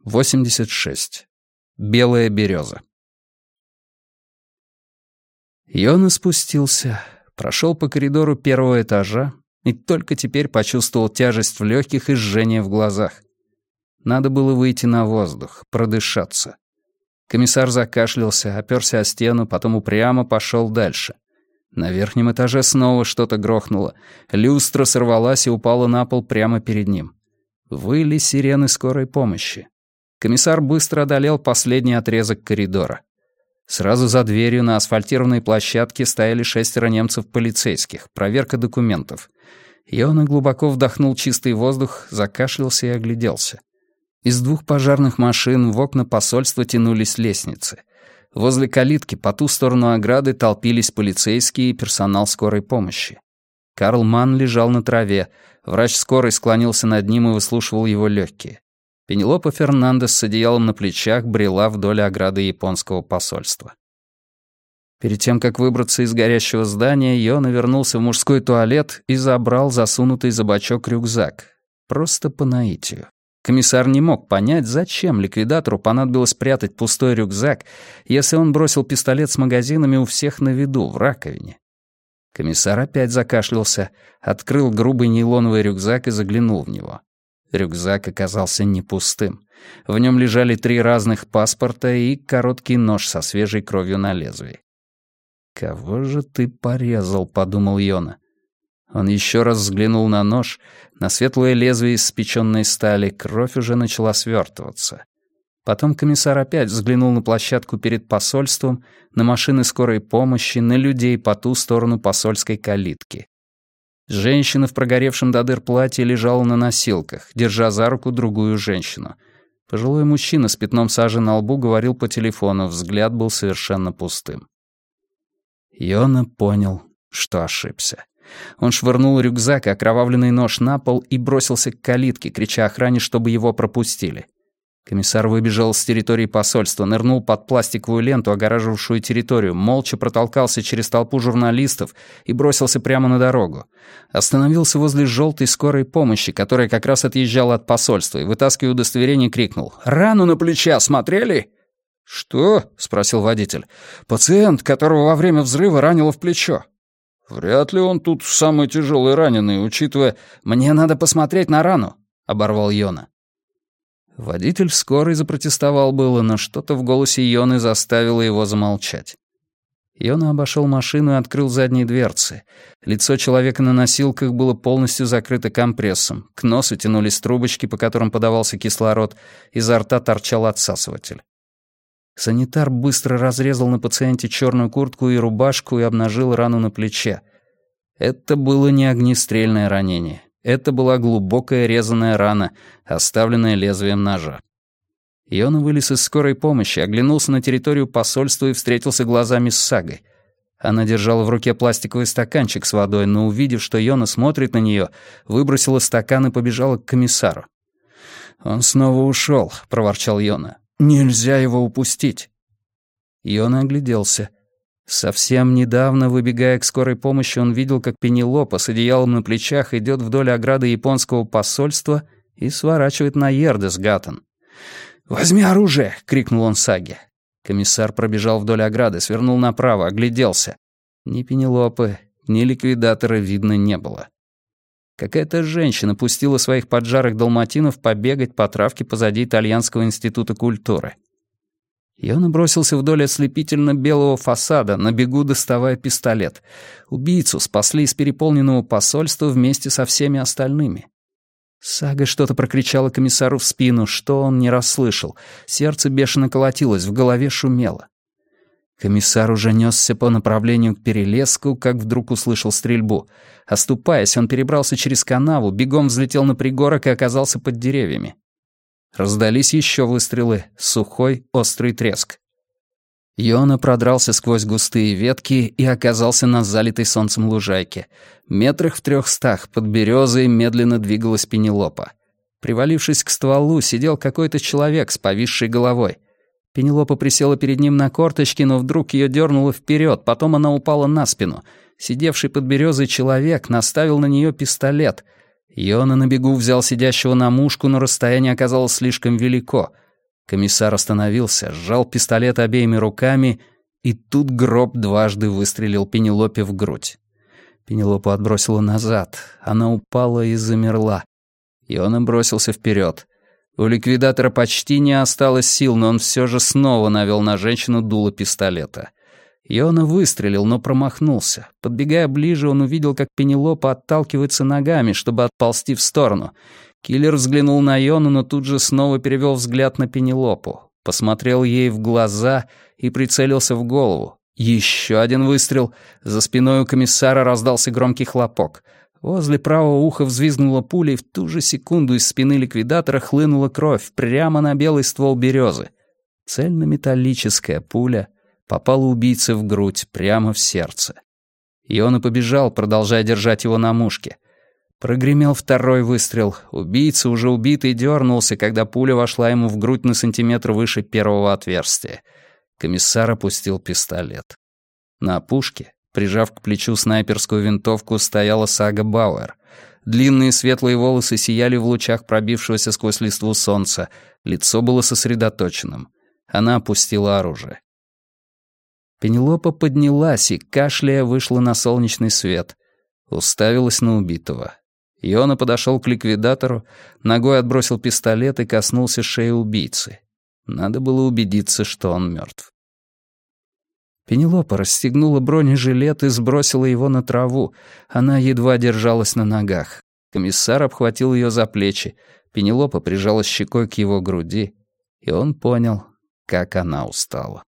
86. Белая береза. Йона спустился, прошел по коридору первого этажа и только теперь почувствовал тяжесть в легких и жжение в глазах. Надо было выйти на воздух, продышаться. Комиссар закашлялся, оперся о стену, потом упрямо пошел дальше. На верхнем этаже снова что-то грохнуло. Люстра сорвалась и упала на пол прямо перед ним. Выли сирены скорой помощи. Комиссар быстро одолел последний отрезок коридора. Сразу за дверью на асфальтированной площадке стояли 6 немцев-полицейских. Проверка документов. Йона глубоко вдохнул чистый воздух, закашлялся и огляделся. Из 2 пожарных машин в окна посольства тянулись лестницы. Возле калитки по ту сторону ограды толпились полицейские и персонал скорой помощи. Карл Манн лежал на траве. Врач скорой склонился над ним и выслушивал его легкие. Пенелопа Фернандес с одеялом на плечах брела вдоль ограды японского посольства. Перед тем, как выбраться из горящего здания, Йона вернулся в мужской туалет и забрал засунутый за бочок рюкзак. Просто по наитию. Комиссар не мог понять, зачем ликвидатору понадобилось прятать пустой рюкзак, если он бросил пистолет с магазинами у всех на виду, в раковине. Комиссар опять закашлялся, открыл грубый нейлоновый рюкзак и заглянул в него. Рюкзак оказался не пустым. В нем лежали 3 разных паспорта и короткий нож со свежей кровью на лезвии. «Кого же ты порезал?» — подумал Йона. Он еще раз взглянул на нож, на светлое лезвие из спеченной стали, кровь уже начала свертываться. Потом комиссар опять взглянул на площадку перед посольством, на машины скорой помощи, на людей по ту сторону посольской калитки. Женщина в прогоревшем до дыр платье лежала на носилках, держа за руку другую женщину. Пожилой мужчина с пятном сажи на лбу говорил по телефону, взгляд был совершенно пустым. Йона понял, что ошибся. Он швырнул рюкзак и окровавленный нож на пол и бросился к калитке, крича охране, чтобы его пропустили. Комиссар выбежал с территории посольства, нырнул под пластиковую ленту, огораживавшую территорию, молча протолкался через толпу журналистов и бросился прямо на дорогу. Остановился возле желтой скорой помощи, которая как раз отъезжала от посольства, и, вытаскивая удостоверение, крикнул: «Рану на плече осмотрели?» «Что?» — спросил водитель. «Пациент, которого во время взрыва ранило в плечо». «Вряд ли он тут самый тяжелый раненый, учитывая...» «Мне надо посмотреть на рану», — оборвал Йона. Водитель скорой запротестовал было, но что-то в голосе Йоны заставило его замолчать. Йона обошел машину и открыл задние дверцы. Лицо человека на носилках было полностью закрыто компрессом, к носу тянулись трубочки, по которым подавался кислород, изо рта торчал отсасыватель. Санитар быстро разрезал на пациенте черную куртку и рубашку и обнажил рану на плече. Это было не огнестрельное ранение. Это была глубокая резаная рана, оставленная лезвием ножа. Йона вылез из скорой помощи, оглянулся на территорию посольства и встретился глазами с Сагой. Она держала в руке пластиковый стаканчик с водой, но, увидев, что Йона смотрит на нее, выбросила стакан и побежала к комиссару. «Он снова ушел», — проворчал Йона. «Нельзя его упустить». Йона огляделся. Совсем недавно, выбегая к скорой помощи, он видел, как Пенелопа с одеялом на плечах идет вдоль ограды японского посольства и сворачивает на Ердесгаттен. «Возьми оружие!» — крикнул он Саге. Комиссар пробежал вдоль ограды, свернул направо, огляделся. Ни Пенелопы, ни ликвидатора видно не было. Какая-то женщина пустила своих поджарых далматинов побегать по травке позади Итальянского института культуры. Йона бросился вдоль ослепительно-белого фасада, на бегу доставая пистолет. Убийцу спасли из переполненного посольства вместе со всеми остальными. Сага что-то прокричала комиссару в спину, что он не расслышал. Сердце бешено колотилось, в голове шумело. Комиссар уже несся по направлению к перелеску, как вдруг услышал стрельбу. Оступаясь, он перебрался через канаву, бегом взлетел на пригорок и оказался под деревьями. Раздались еще выстрелы, сухой, острый треск. Йона продрался сквозь густые ветки и оказался на залитой солнцем лужайке. Метрах в 300 под березой медленно двигалась Пенелопа. Привалившись к стволу, сидел какой-то человек с повисшей головой. Пенелопа присела перед ним на корточки, но вдруг ее дернуло вперед, потом она упала на спину. Сидевший под березой человек наставил на нее пистолет. Йона на бегу взял сидящего на мушку, но расстояние оказалось слишком велико. Комиссар остановился, сжал пистолет обеими руками, и тут гроб дважды выстрелил Пенелопе в грудь. Пенелопу отбросило назад. Она упала и замерла. Иона бросился вперед. У ликвидатора почти не осталось сил, но он все же снова навел на женщину дуло пистолета. Иона выстрелил, но промахнулся. Подбегая ближе, он увидел, как Пенелопа отталкивается ногами, чтобы отползти в сторону. Киллер взглянул на Иону, но тут же снова перевел взгляд на Пенелопу. Посмотрел ей в глаза и прицелился в голову. Еще один выстрел. За спиной у комиссара раздался громкий хлопок. Возле правого уха взвизгнула пуля, и в ту же секунду из спины ликвидатора хлынула кровь прямо на белый ствол березы. Цельнометаллическая пуля попала убийце в грудь, прямо в сердце. Иона побежал, продолжая держать его на мушке. Прогремел второй выстрел. Убийца, уже убитый, дернулся, когда пуля вошла ему в грудь на сантиметр выше первого отверстия. Комиссар опустил пистолет. На опушке, прижав к плечу снайперскую винтовку, стояла Сага Бауэр. Длинные светлые волосы сияли в лучах пробившегося сквозь листву солнца. Лицо было сосредоточенным. Она опустила оружие. Пенелопа поднялась и, кашляя, вышла на солнечный свет. Уставилась на убитого. Иона подошел к ликвидатору, ногой отбросил пистолет и коснулся шеи убийцы. Надо было убедиться, что он мертв. Пенелопа расстегнула бронежилет и сбросила его на траву. Она едва держалась на ногах. Комиссар обхватил ее за плечи. Пенелопа прижалась щекой к его груди, и он понял, как она устала.